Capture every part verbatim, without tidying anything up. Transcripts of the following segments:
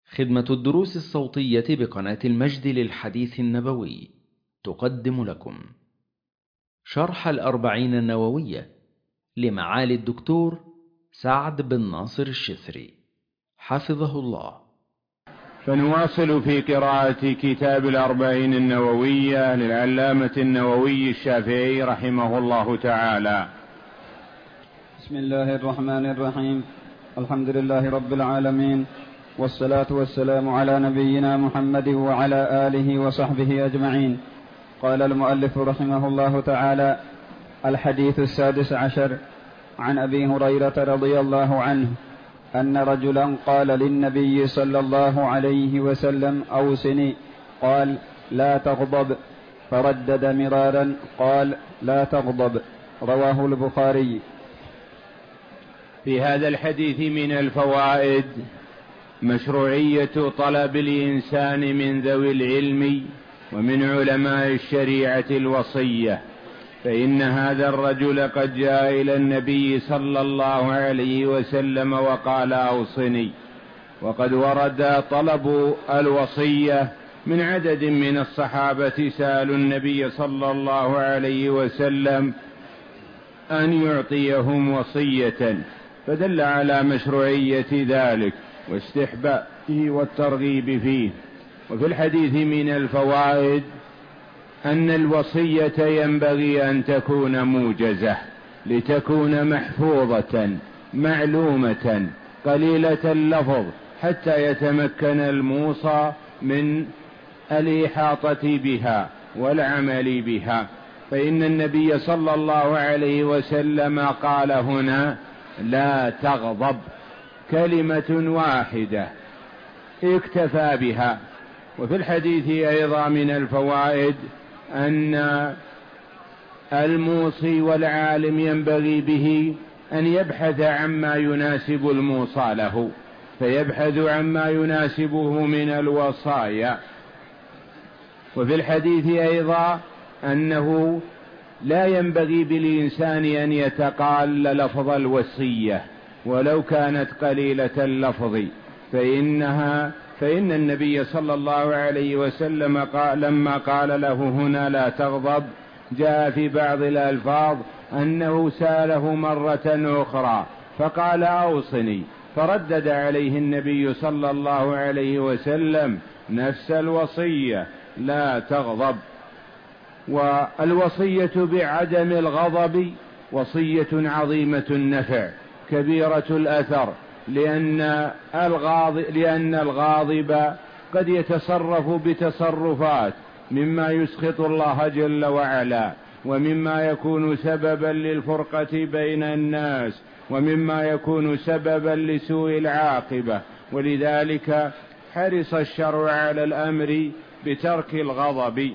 خدمة الدروس الصوتية بقناة المجد للحديث النبوي تقدم لكم شرح الأربعين النووية لمعالي الدكتور سعد بن ناصر الشثري حفظه الله. فنواصل في قراءة كتاب الأربعين النووية للعلامة النووي الشافعي رحمه الله تعالى. بسم الله الرحمن الرحيم. الحمد لله رب العالمين، والصلاة والسلام على نبينا محمد وعلى آله وصحبه أجمعين. قال المؤلف رحمه الله تعالى: الحديث السادس عشر. عن أبي هريرة رضي الله عنه أن رجلا قال للنبي صلى الله عليه وسلم: أوصني. قال: لا تغضب. فردد مرارا قال: لا تغضب. رواه البخاري. في هذا الحديث من الفوائد مشروعية طلب الإنسان من ذوي العلم ومن علماء الشريعة الوصية، فإن هذا الرجل قد جاء إلى النبي صلى الله عليه وسلم وقال: أوصني. وقد ورد طلب الوصية من عدد من الصحابة سألوا النبي صلى الله عليه وسلم أن يعطيهم وصية، فدل على مشروعية ذلك واستحبابه والترغيب فيه. وفي الحديث من الفوائد أن الوصية ينبغي أن تكون موجزة لتكون محفوظة معلومة قليلة اللفظ حتى يتمكن الموصى من الإحاطة بها والعمل بها. فإن النبي صلى الله عليه وسلم قال هنا: لا تغضب، كلمة واحدة اكتفى بها. وفي الحديث أيضا من الفوائد أن الموصي والعالم ينبغي به أن يبحث عما يناسب الموصى له، فيبحث عما يناسبه من الوصايا. وفي الحديث أيضا أنه لا ينبغي بالإنسان أن يتقال لفظ الوصية ولو كانت قليلة اللفظ، فإنها فإن النبي صلى الله عليه وسلم قال لما قال له هنا لا تغضب، جاء في بعض الألفاظ أنه سأله مرة أخرى فقال: أوصني، فردد عليه النبي صلى الله عليه وسلم نفس الوصية: لا تغضب. والوصية بعدم الغضب وصية عظيمة النفع كبيرة الأثر، لأن الغاضب, لأن الغاضب قد يتصرف بتصرفات مما يسخط الله جل وعلا، ومما يكون سببا للفرقة بين الناس، ومما يكون سببا لسوء العاقبة. ولذلك حرص الشرع على الأمر بترك الغضب.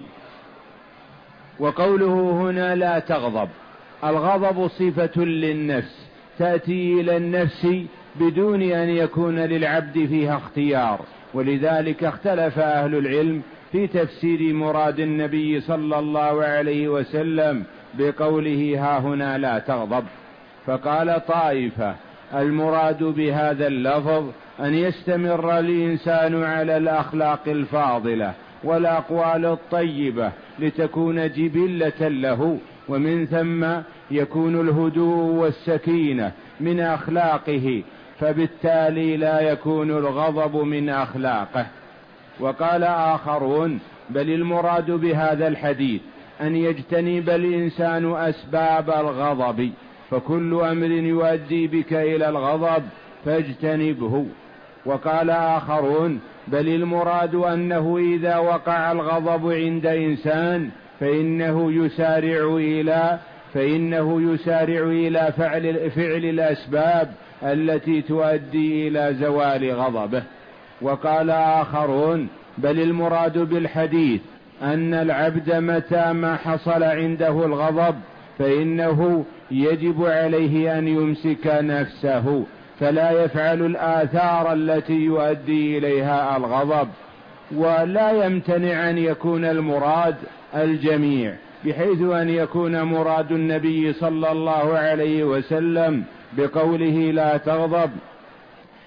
وقوله هنا لا تغضب، الغضب صفة للنفس تأتي إلى النفس بدون أن يكون للعبد فيها اختيار، ولذلك اختلف أهل العلم في تفسير مراد النبي صلى الله عليه وسلم بقوله ها هنا لا تغضب. فقال طائفة: المراد بهذا اللفظ أن يستمر الإنسان على الأخلاق الفاضلة والأقوال الطيبة لتكون جبلة له، ومن ثم يكون الهدوء والسكينة من أخلاقه، فبالتالي لا يكون الغضب من أخلاقه. وقال آخرون: بل المراد بهذا الحديث أن يجتنب الإنسان أسباب الغضب، فكل أمر يؤدي بك إلى الغضب فاجتنبه. وقال آخرون: بل المراد أنه إذا وقع الغضب عند إنسان فإنه يسارع إلى فإنه يسارع إلى فعل, فعل الأسباب التي تؤدي إلى زوال غضبه. وقال آخرون: بل المراد بالحديث أن العبد متى ما حصل عنده الغضب فإنه يجب عليه أن يمسك نفسه فلا يفعل الآثار التي يؤدي إليها الغضب، ولا يمتنع أن يكون المراد الجميع، بحيث أن يكون مراد النبي صلى الله عليه وسلم بقوله لا تغضب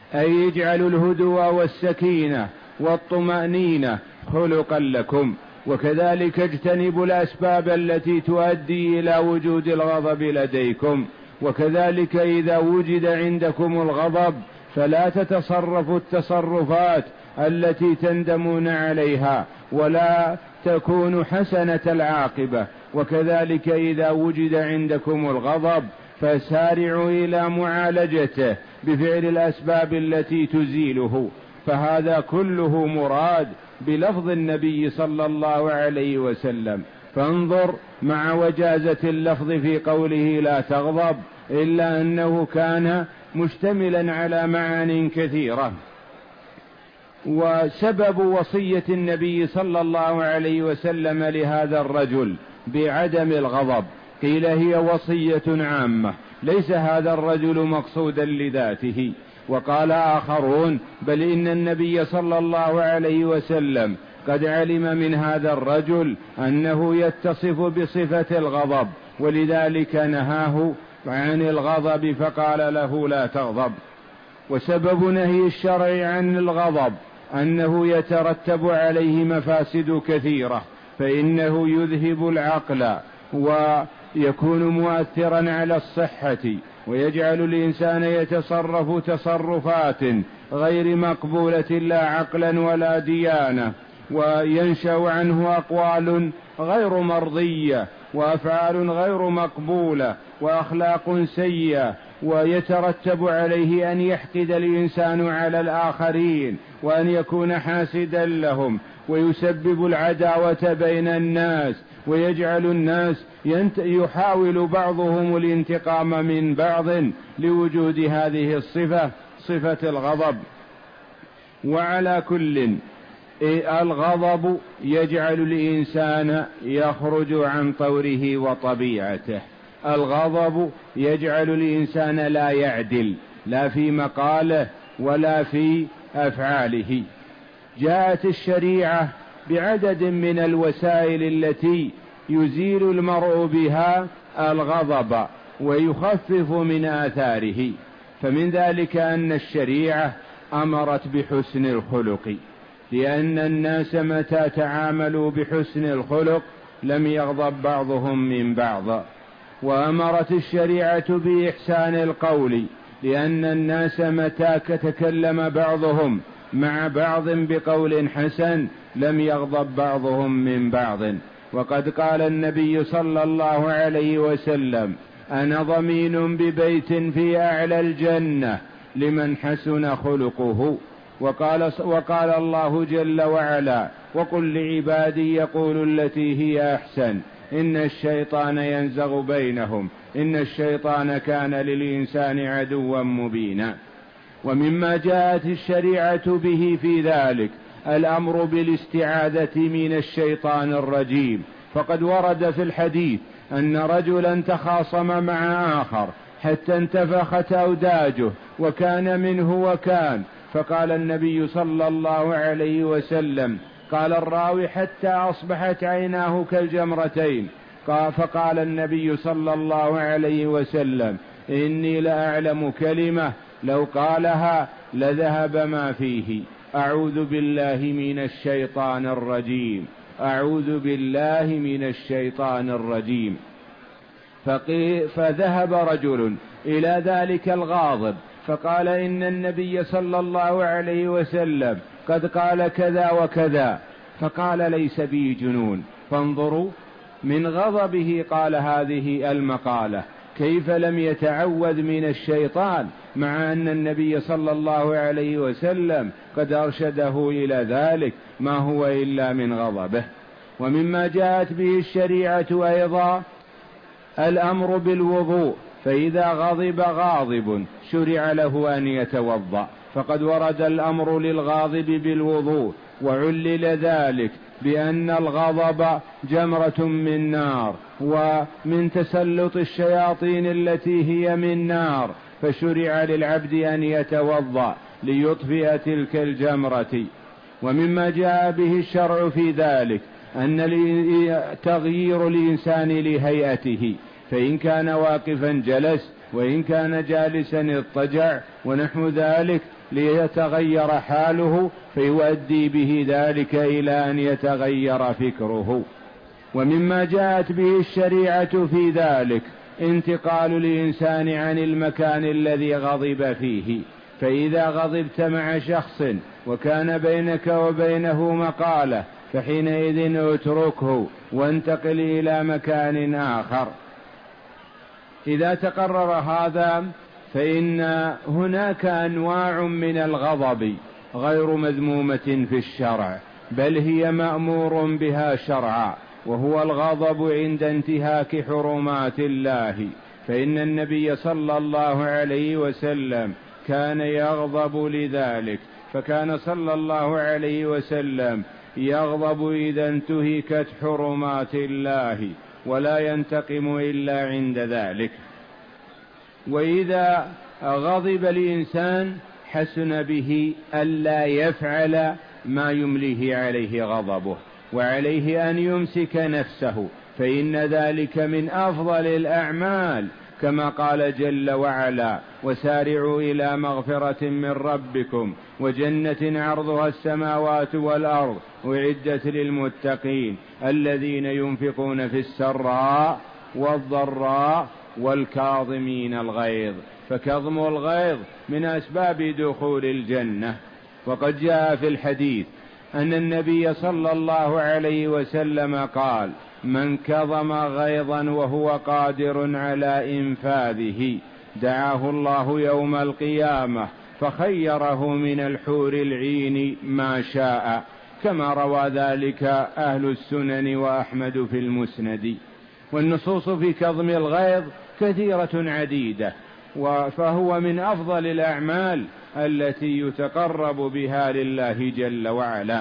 أي يجعل الهدوء والسكينة والطمأنينة خلقا لكم، وكذلك اجتنبوا الأسباب التي تؤدي إلى وجود الغضب لديكم، وكذلك إذا وجد عندكم الغضب فلا تتصرفوا التصرفات التي تندمون عليها ولا تكون حسنة العاقبة، وكذلك إذا وجد عندكم الغضب فسارعوا إلى معالجته بفعل الأسباب التي تزيله، فهذا كله مراد بلفظ النبي صلى الله عليه وسلم. فانظر مع وجازة اللفظ في قوله لا تغضب، إلا أنه كان مشتملا على معان كثيرة. وسبب وصية النبي صلى الله عليه وسلم لهذا الرجل بعدم الغضب قيل هي وصية عامة، ليس هذا الرجل مقصودا لذاته. وقال آخرون بل إن النبي صلى الله عليه وسلم قد علم من هذا الرجل أنه يتصف بصفة الغضب، ولذلك نهاه عن الغضب فقال له لا تغضب. وسبب نهي الشرع عن الغضب أنه يترتب عليه مفاسد كثيرة، فإنه يذهب العقل ويكون مؤثرا على الصحة، ويجعل الإنسان يتصرف تصرفات غير مقبولة لا عقلا ولا ديانة، وينشأ عنه أقوال غير مرضية وأفعال غير مقبولة وأخلاق سيئة، ويترتب عليه أن يحقد الإنسان على الآخرين وأن يكون حاسدا لهم، ويسبب العداوة بين الناس، ويجعل الناس يحاول بعضهم الانتقام من بعض لوجود هذه الصفة، صفة الغضب. وعلى كل الغضب يجعل الإنسان يخرج عن طوره وطبيعته، الغضب يجعل الإنسان لا يعدل لا في مقاله ولا في أفعاله. جاءت الشريعة بعدد من الوسائل التي يزيل المرء بها الغضب ويخفف من آثاره، فمن ذلك أن الشريعة أمرت بحسن الخلق، لأن الناس متى تعاملوا بحسن الخلق لم يغضب بعضهم من بعض. وأمرت الشريعة بإحسان القول، لأن الناس متى تكلم بعضهم مع بعض بقول حسن لم يغضب بعضهم من بعض. وقد قال النبي صلى الله عليه وسلم أنا ضمين ببيت في أعلى الجنة لمن حسن خلقه. وقال, وقال الله جل وعلا وقل لعبادي يقولوا التي هي أحسن إن الشيطان ينزغ بينهم إن الشيطان كان للإنسان عدوا مبينا. ومما جاءت الشريعة به في ذلك الأمر بالاستعاذة من الشيطان الرجيم، فقد ورد في الحديث أن رجلا تخاصم مع آخر حتى انتفخت أوداجه وكان منه وكان، فقال النبي صلى الله عليه وسلم قال الراوي حتى أصبحت عيناه كالجمرتين، فقال النبي صلى الله عليه وسلم إني لأعلم كلمة لو قالها لذهب ما فيه أعوذ بالله من الشيطان الرجيم أعوذ بالله من الشيطان الرجيم. فذهب رجل إلى ذلك الغاضب فقال إن النبي صلى الله عليه وسلم قد قال كذا وكذا، فقال ليس بي جنون. فانظروا من غضبه قال هذه المقالة، كيف لم يتعوذ من الشيطان مع أن النبي صلى الله عليه وسلم قد أرشده إلى ذلك، ما هو إلا من غضبه. ومما جاءت به الشريعة أيضا الأمر بالوضوء، فإذا غضب غاضب شرع له أن يتوضأ، فقد ورد الأمر للغاضب بالوضوء، وعلل ذلك بأن الغضب جمرة من نار ومن تسلط الشياطين التي هي من نار، فشرع للعبد أن يتوضأ ليطفئ تلك الجمرة. ومما جاء به الشرع في ذلك أن تغيير الإنسان لهيئته، فإن كان واقفا جلس وإن كان جالسا اضطجع ونحو ذلك، ليتغير حاله فيؤدي به ذلك إلى أن يتغير فكره. ومما جاءت به الشريعة في ذلك انتقال الإنسان عن المكان الذي غضب فيه، فإذا غضبت مع شخص وكان بينك وبينه مقالة فحينئذ اتركه وانتقل إلى مكان آخر. إذا تقرر هذا فإن هناك أنواع من الغضب غير مذمومة في الشرع، بل هي مأمور بها شرعا، وهو الغضب عند انتهاك حرمات الله. فإن النبي صلى الله عليه وسلم كان يغضب لذلك، فكان صلى الله عليه وسلم يغضب إذا انتهكت حرمات الله ولا ينتقم إلا عند ذلك. وإذا غضب الإنسان حسن به ألا يفعل ما يمليه عليه غضبه، وعليه أن يمسك نفسه، فإن ذلك من أفضل الأعمال، كما قال جل وعلا: وسارعوا إلى مغفرة من ربكم وجنة عرضها السماوات والأرض أعدت للمتقين الذين ينفقون في السراء والضراء والكاظمين الغيظ. فكظم الغيظ من أسباب دخول الجنة. وقد جاء في الحديث أن النبي صلى الله عليه وسلم قال: من كظم غيظا وهو قادر على إنفاذه دعاه الله يوم القيامة فخيره من الحور العين ما شاء، كما روى ذلك أهل السنن وأحمد في المسند. والنصوص في كظم الغيظ كثيرة عديدة، فهو من أفضل الأعمال التي يتقرب بها لله جل وعلا.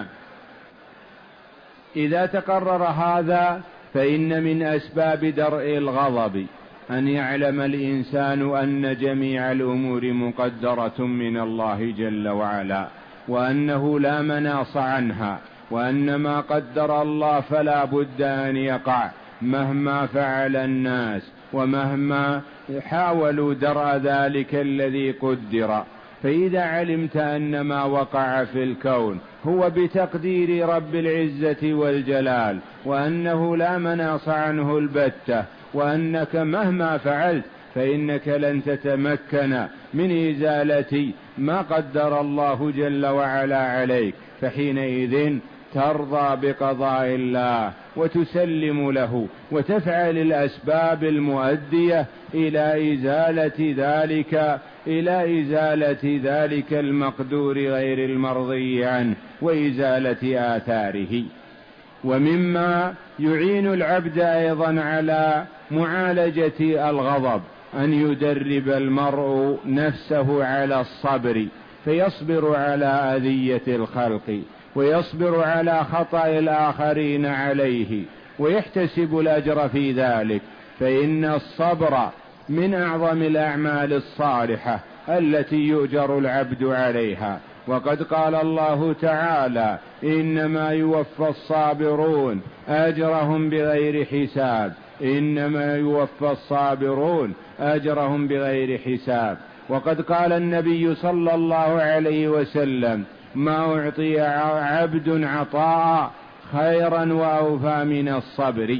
إذا تقرر هذا فإن من أسباب درء الغضب أن يعلم الإنسان أن جميع الأمور مقدرة من الله جل وعلا، وأنه لا مناص عنها، وأن ما قدر الله فلا بد أن يقع مهما فعل الناس ومهما حاولوا درء ذلك الذي قدر. فإذا علمت أن ما وقع في الكون هو بتقدير رب العزة والجلال، وأنه لا مناص عنه البتة، وأنك مهما فعلت فإنك لن تتمكن من إزالة ما قدر الله جل وعلا عليك، فحينئذ ترضى بقضاء الله وتسلم له وتفعل الأسباب المؤدية إلى إزالة ذلك إلى إزالة ذلك المقدور غير المرضي عنه وإزالة آثاره. ومما يعين العبد أيضا على معالجة الغضب أن يدرب المرء نفسه على الصبر، فيصبر على أذية الخلق، ويصبر على خطأ الآخرين عليه، ويحتسب الأجر في ذلك، فإن الصبر من أعظم الأعمال الصالحة التي يؤجر العبد عليها. وقد قال الله تعالى: إنما يوفى الصابرون أجرهم بغير حساب، إنما يوفى الصابرون أجرهم بغير حساب. وقد قال النبي صلى الله عليه وسلم: ما أعطي عبد عطاء خيرا وأوفى من الصبر.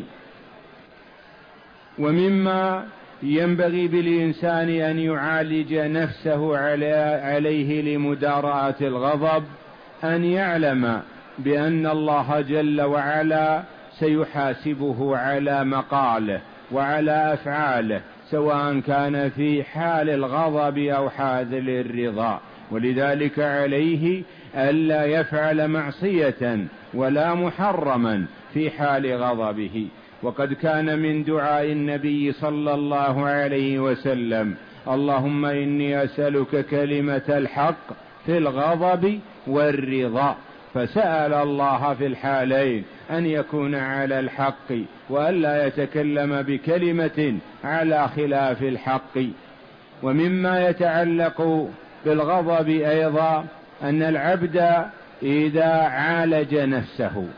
ومما ينبغي بالإنسان أن يعالج نفسه عليه لمداراة الغضب أن يعلم بأن الله جل وعلا سيحاسبه على مقاله وعلى أفعاله، سواء كان في حال الغضب أو حال الرضا. ولذلك عليه ألا يفعل معصية ولا محرما في حال غضبه. وقد كان من دعاء النبي صلى الله عليه وسلم: اللهم إني أسألك كلمة الحق في الغضب والرضا، فسأل الله في الحالين أن يكون على الحق وألا يتكلم بكلمة على خلاف الحق. ومما يتعلق بالغضب أيضا أن العبد إذا عالج نفسه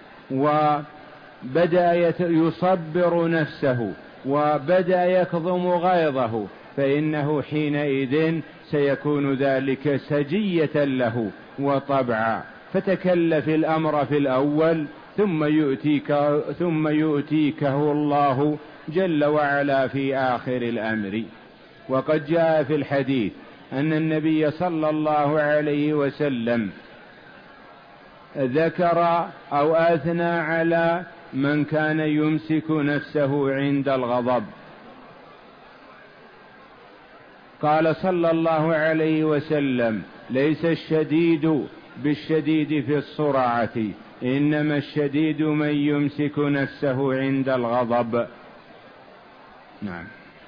وبدأ يصبر نفسه وبدأ يكظم غيظه فإنه حينئذ سيكون ذلك سجية له وطبعا، فتكلف الأمر في الأول ثم يؤتيك ثم يؤتيكه الله جل وعلا في آخر الأمر. وقد جاء في الحديث أن النبي صلى الله عليه وسلم ذكر أو أثنى على من كان يمسك نفسه عند الغضب. قال صلى الله عليه وسلم: ليس الشديد بالشديد في الصرعة، إنما الشديد من يمسك نفسه عند الغضب. نعم.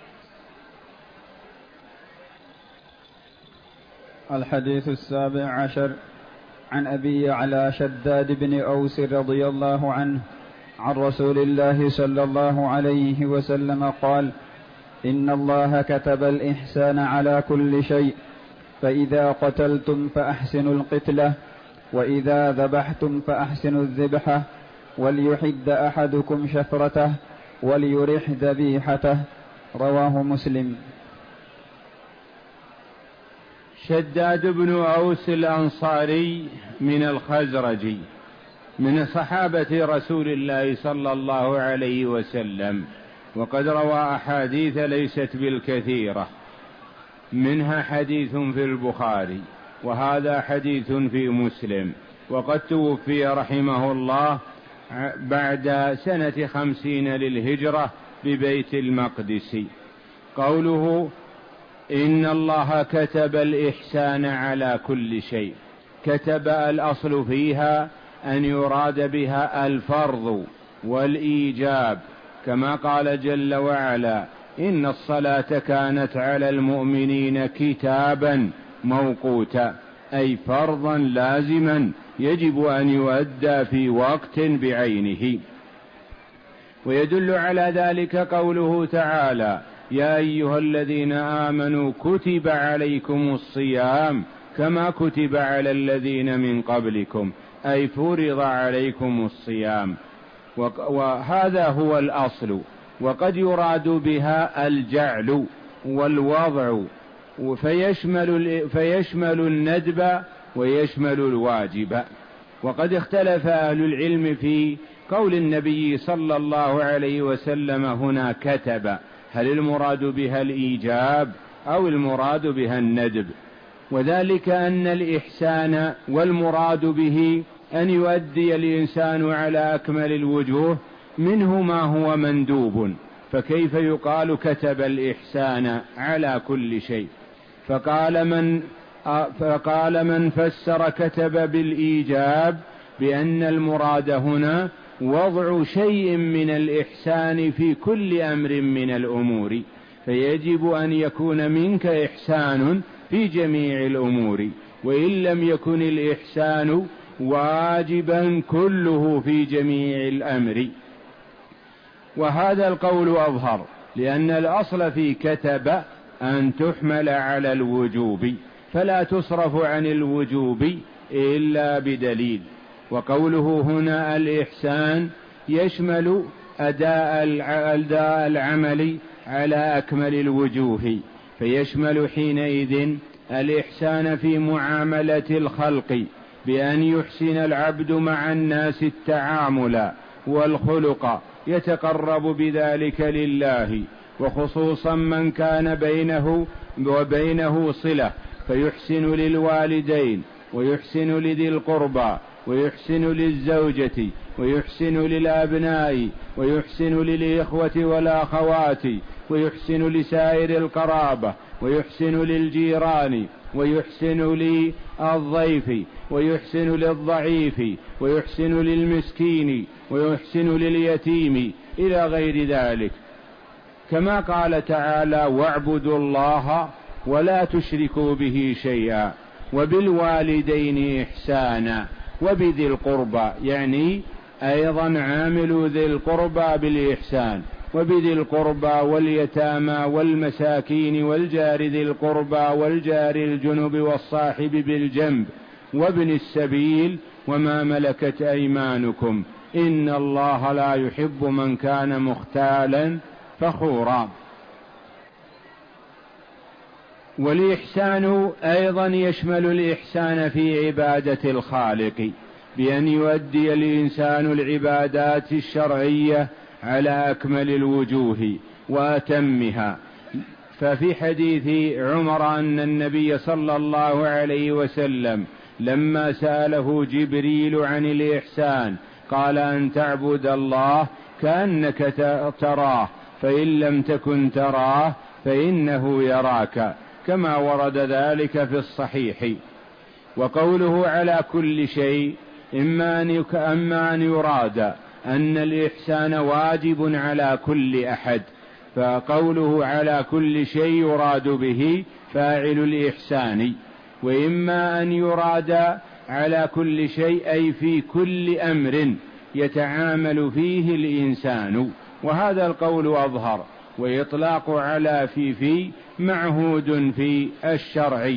الحديث السابع عشر عن أبي على شداد بن أوس رضي الله عنه عن رسول الله صلى الله عليه وسلم قال: إن الله كتب الإحسان على كل شيء، فإذا قتلتم فأحسنوا القتلة، وإذا ذبحتم فأحسنوا الذبحة، وليحد أحدكم شفرته وليرح ذبيحته. رواه مسلم. شداد بن أوس الأنصاري من الخزرج من صحابة رسول الله صلى الله عليه وسلم، وقد روى أحاديث ليست بالكثيرة، منها حديث في البخاري وهذا حديث في مسلم. وقد توفي رحمه الله بعد سنة خمسين للهجرة ببيت المقدس. قوله: إن الله كتب الإحسان على كل شيء، كتب الأصل فيها أن يراد بها الفرض والإيجاب، كما قال جل وعلا: إن الصلاة كانت على المؤمنين كتابا موقوتا، أي فرضا لازما يجب أن يؤدى في وقت بعينه. ويدل على ذلك قوله تعالى: يا أيها الذين آمنوا كتب عليكم الصيام كما كتب على الذين من قبلكم، أي فرض عليكم الصيام، وهذا هو الأصل. وقد يراد بها الجعل والوضع، فيشمل, فيشمل الندب ويشمل الواجب. وقد اختلف أهل العلم في قول النبي صلى الله عليه وسلم هنا كتب، هل المراد بها الإيجاب أو المراد بها الندب؟ وذلك أن الإحسان والمراد به أن يؤدي الإنسان على أكمل الوجوه، منه ما هو مندوب، فكيف يقال كتب الإحسان على كل شيء؟ فقال من, فقال من فسر كتب بالإيجاب بأن المراد هنا وضع شيء من الإحسان في كل أمر من الأمور، فيجب أن يكون منك إحسان في جميع الأمور، وإن لم يكن الإحسان واجبا كله في جميع الأمر. وهذا القول أظهر، لأن الأصل في كتب أن تحمل على الوجوب، فلا تصرف عن الوجوب إلا بدليل. وقوله هنا الإحسان يشمل أداء العمل على أكمل الوجوه، فيشمل حينئذ الإحسان في معاملة الخلق، بأن يحسن العبد مع الناس التعامل والخلق، يتقرب بذلك لله، وخصوصا من كان بينه وبينه صلة، فيحسن للوالدين، ويحسن لذي القربى، ويحسن للزوجة، ويحسن للأبناء، ويحسن للإخوة والأخوات، ويحسن لسائر القرابة، ويحسن للجيران، ويحسن للضيف، ويحسن للضعيف، ويحسن للمسكين، ويحسن لليتيم، إلى غير ذلك. كما قال تعالى: واعبدوا الله ولا تشركوا به شيئا وبالوالدين إحسانا وبذي القربى، يعني أيضا عاملوا ذي القربى بالإحسان، وبذي القربى واليتامى والمساكين والجار ذي القربى والجار الجنب والصاحب بالجنب وابن السبيل وما ملكت أيمانكم إن الله لا يحب من كان مختالا فخورا. والإحسان أيضا يشمل الإحسان في عبادة الخالق، بأن يؤدي الإنسان العبادات الشرعية على أكمل الوجوه وأتمها. ففي حديث عمر أن النبي صلى الله عليه وسلم لما سأله جبريل عن الإحسان قال: أن تعبد الله كأنك تراه، فإن لم تكن تراه فإنه يراك، كما ورد ذلك في الصحيح. وقوله على كل شيء إما أن, أما أن يراد أن الإحسان واجب على كل أحد، فقوله على كل شيء يراد به فاعل الإحسان، وإما أن يراد على كل شيء أي في كل أمر يتعامل فيه الإنسان، وهذا القول أظهر، وإطلاق على في في معهود في الشرع.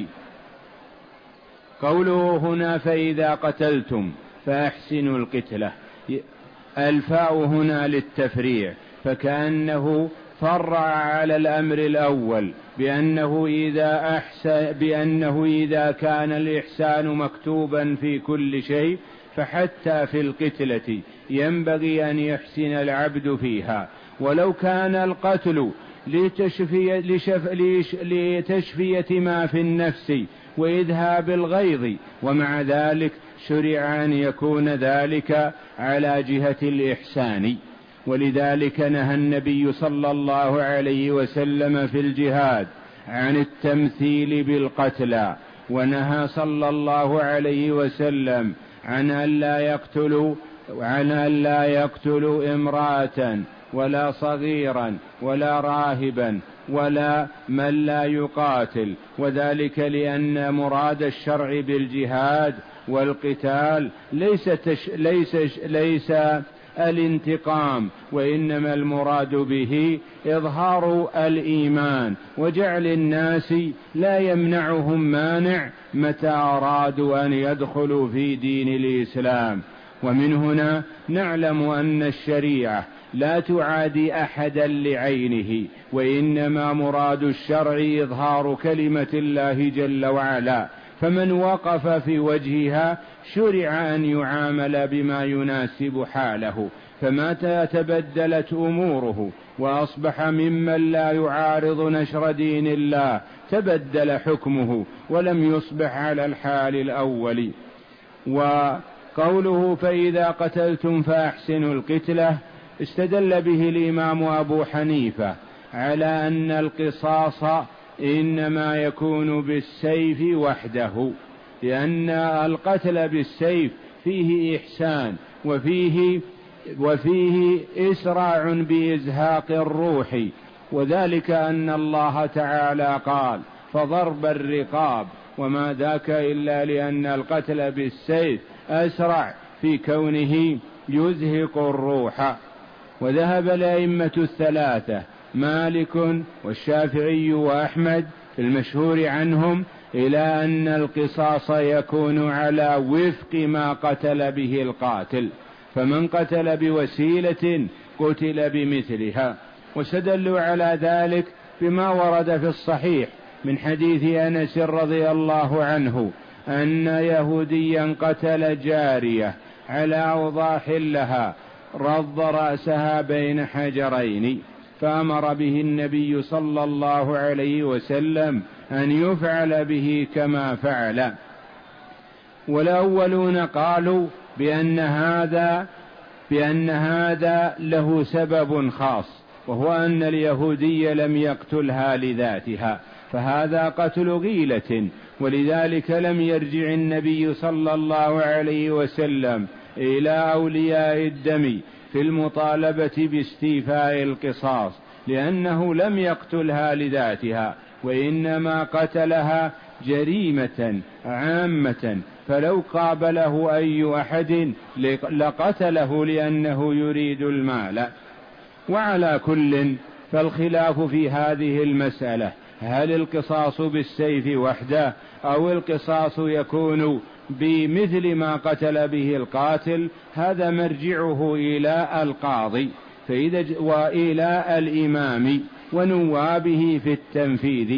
قوله هنا فإذا قتلتم فأحسنوا القتلة، الفاء هنا للتفريع، فكأنه فرع على الأمر الأول بأنه إذا, أحسن بأنه إذا كان الإحسان مكتوبا في كل شيء فحتى في القتلة ينبغي أن يحسن العبد فيها، ولو كان القتل لتشفية, لشف لتشفية ما في النفس وإذهاب الغيظ، ومع ذلك شرع أن يكون ذلك على جهة الإحسان. ولذلك نهى النبي صلى الله عليه وسلم في الجهاد عن التمثيل بالقتلى، ونهى صلى الله عليه وسلم عن أن لا يقتل عن أن لا يقتل امرأة ولا صغيرا ولا راهبا ولا من لا يقاتل، وذلك لأن مراد الشرع بالجهاد والقتال ليس, تش ليس, ليس الانتقام، وإنما المراد به إظهار الإيمان وجعل الناس لا يمنعهم مانع متى أرادوا أن يدخلوا في دين الإسلام. ومن هنا نعلم أن الشريعة لا تعادي أحدا لعينه، وإنما مراد الشرع إظهار كلمة الله جل وعلا، فمن وقف في وجهها شرع أن يعامل بما يناسب حاله، فمتى تبدلت أموره وأصبح ممن لا يعارض نشر دين الله تبدل حكمه ولم يصبح على الحال الأول. وقوله فإذا قتلتم فأحسنوا القتلة استدل به الإمام أبو حنيفة على أن القصاص إنما يكون بالسيف وحده، لأن القتل بالسيف فيه إحسان وفيه, وفيه إسراع بإزهاق الروح، وذلك أن الله تعالى قال فضرب الرقاب، وما ذاك إلا لأن القتل بالسيف أسرع في كونه يزهق الروح. وذهب الأئمة الثلاثة مالك والشافعي وأحمد في المشهور عنهم إلى أن القصاص يكون على وفق ما قتل به القاتل، فمن قتل بوسيلة قتل بمثلها. واستدلوا على ذلك بما ورد في الصحيح من حديث أنس رضي الله عنه أن يهوديا قتل جارية على أوضاح لها رض رأسها بين حجرين، فأمر به النبي صلى الله عليه وسلم أن يفعل به كما فعل. والأولون قالوا بأن هذا, بأن هذا له سبب خاص، وهو أن اليهودي لم يقتلها لذاتها، فهذا قتل غيلة، ولذلك لم يرجع النبي صلى الله عليه وسلم إلى أولياء الدم في المطالبة باستيفاء القصاص، لأنه لم يقتلها لذاتها، وإنما قتلها جريمة عامة، فلو قابله أي أحد لقتله لأنه يريد المال. وعلى كل فالخلاف في هذه المسألة هل القصاص بالسيف وحده أو القصاص يكون بمثل ما قتل به القاتل، هذا مرجعه إلى القاضي فإذا وإلى الإمام ونوابه في التنفيذ،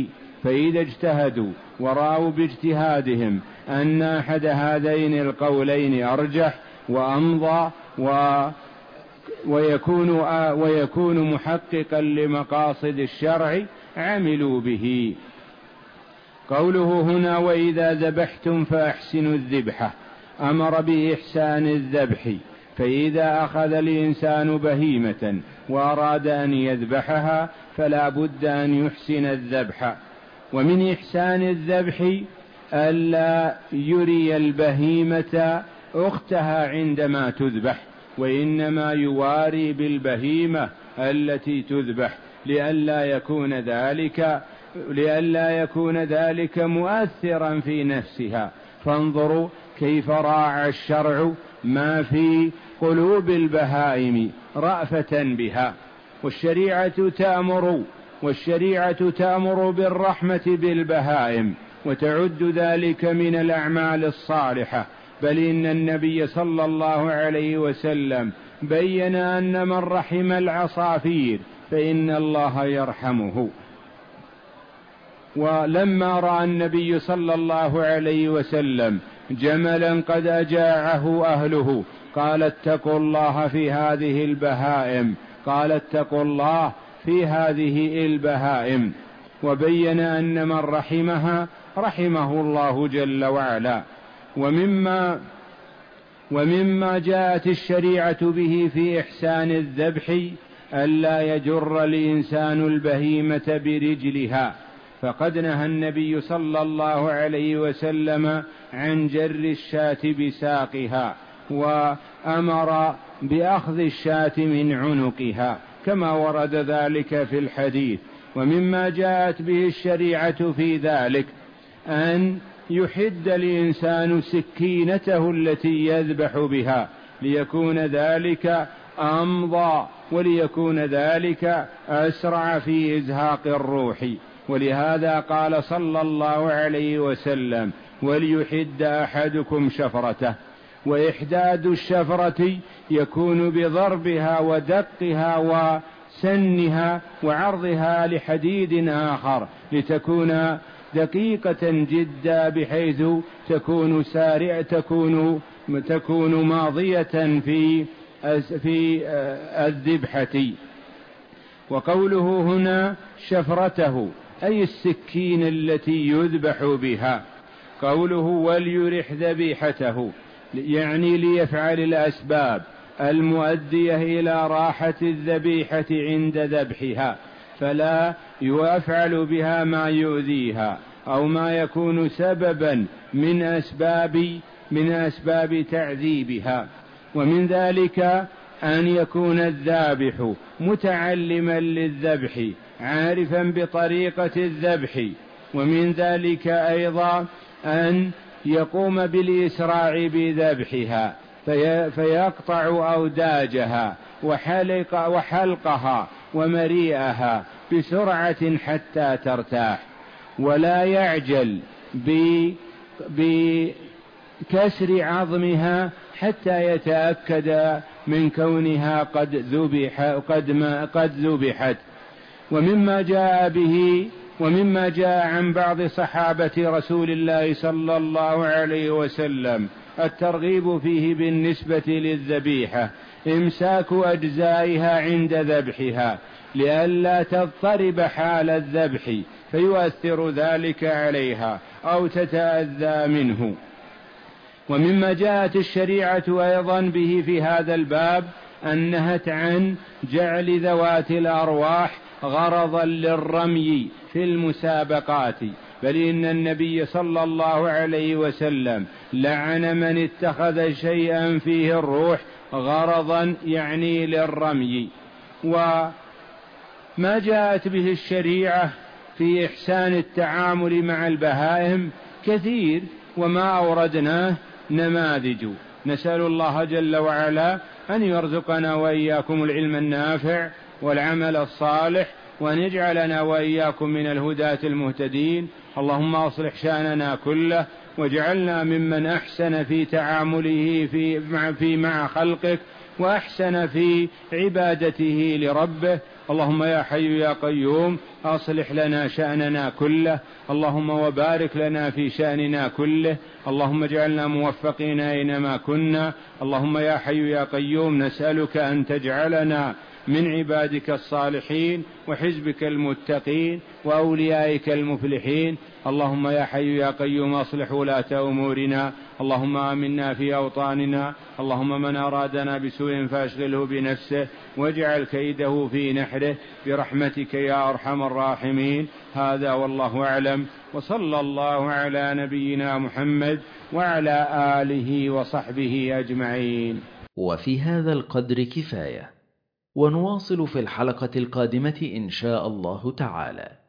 فإذا اجتهدوا ورأوا باجتهادهم أن أحد هذين القولين أرجح وأمضى و ويكون, ويكون محققا لمقاصد الشرع عملوا به. قوله هنا وإذا ذبحتم فأحسنوا الذبحة، أمر بإحسان الذبح، فإذا أخذ الإنسان بهيمة وأراد أن يذبحها فلا بد أن يحسن الذبح. ومن إحسان الذبح ألا يري البهيمة أختها عندما تذبح، وإنما يواري بالبهيمة التي تذبح لئلا يكون ذلك لئلا يكون ذلك مؤثرا في نفسها. فانظروا كيف راعى الشرع ما في قلوب البهائم رأفة بها. والشريعة تأمر والشريعة تأمر بالرحمة بالبهائم وتعد ذلك من الأعمال الصالحة، بل إن النبي صلى الله عليه وسلم بين أن من رحم العصافير فإن الله يرحمه. ولما رأى النبي صلى الله عليه وسلم جملا قد أجاعه أهله قال اتقوا الله في هذه البهائم قال اتقوا الله في هذه البهائم وبين أن من رحمها رحمه الله جل وعلا. ومما ومما جاءت الشريعة به في إحسان الذبح ألا يجر الإنسان البهيمة برجلها، فقد نهى النبي صلى الله عليه وسلم عن جر الشاة بساقها، وأمر بأخذ الشاة من عنقها كما ورد ذلك في الحديث. ومما جاءت به الشريعة في ذلك أن يحد الإنسان سكينته التي يذبح بها ليكون ذلك أمضى وليكون ذلك أسرع في إزهاق الروح. ولهذا قال صلى الله عليه وسلم وليحد أحدكم شفرته. وإحداد الشفرة يكون بضربها ودقها وسنها وعرضها لحديد آخر لتكون دقيقة جدا بحيث تكون سارعة تكون تكون ماضية في في الذبحة. وقوله هنا شفرته أي السكين التي يذبح بها. قوله وليرح ذبيحته يعني ليفعل الأسباب المؤدية إلى راحة الذبيحة عند ذبحها، فلا يفعل بها ما يؤذيها أو ما يكون سببا من أسباب من أسباب تعذيبها. ومن ذلك أن يكون الذابح متعلما للذبح عارفا بطريقة الذبح. ومن ذلك أيضا أن يقوم بالإسراع بذبحها في فيقطع أوداجها وحلق وحلقها ومريئها بسرعة حتى ترتاح، ولا يعجل بكسر عظمها حتى يتأكد من كونها قد ذبح قد ما قد ذبحت. ومما جاء به ومما جاء عن بعض صحابة رسول الله صلى الله عليه وسلم الترغيب فيه بالنسبة للذبيحة إمساك أجزائها عند ذبحها لئلا تضطرب حال الذبح فيؤثر ذلك عليها أو تتأذى منه. ومما جاءت الشريعة أيضا به في هذا الباب أن نهت عن جعل ذوات الأرواح غرضا للرمي في المسابقات، بل إن النبي صلى الله عليه وسلم لعن من اتخذ شيئا فيه الروح غرضا يعني للرمي. وما جاءت به الشريعة في إحسان التعامل مع البهائم كثير وما أوردناه نماذج. نسأل الله جل وعلا أن يرزقنا وإياكم العلم النافع والعمل الصالح، وأن يجعلنا وإياكم من الهداة المهتدين. اللهم أصلح شأننا كله واجعلنا ممن أحسن في تعامله في مع, في مع خلقك وأحسن في عبادته لربه. اللهم يا حي يا قيوم أصلح لنا شأننا كله، اللهم وبارك لنا في شأننا كله، اللهم اجعلنا موفقين أينما كنا. اللهم يا حي يا قيوم نسألك أن تجعلنا من عبادك الصالحين وحزبك المتقين وأوليائك المفلحين. اللهم يا حي يا قيوم أصلح ولاة أمورنا، اللهم آمنا في أوطاننا، اللهم من أرادنا بسوء فأشغله بنفسه واجعل كيده في نحره برحمتك يا أرحم الراحمين. هذا والله أعلم، وصلى الله على نبينا محمد وعلى آله وصحبه أجمعين. وفي هذا القدر كفاية، ونواصل في الحلقة القادمة إن شاء الله تعالى.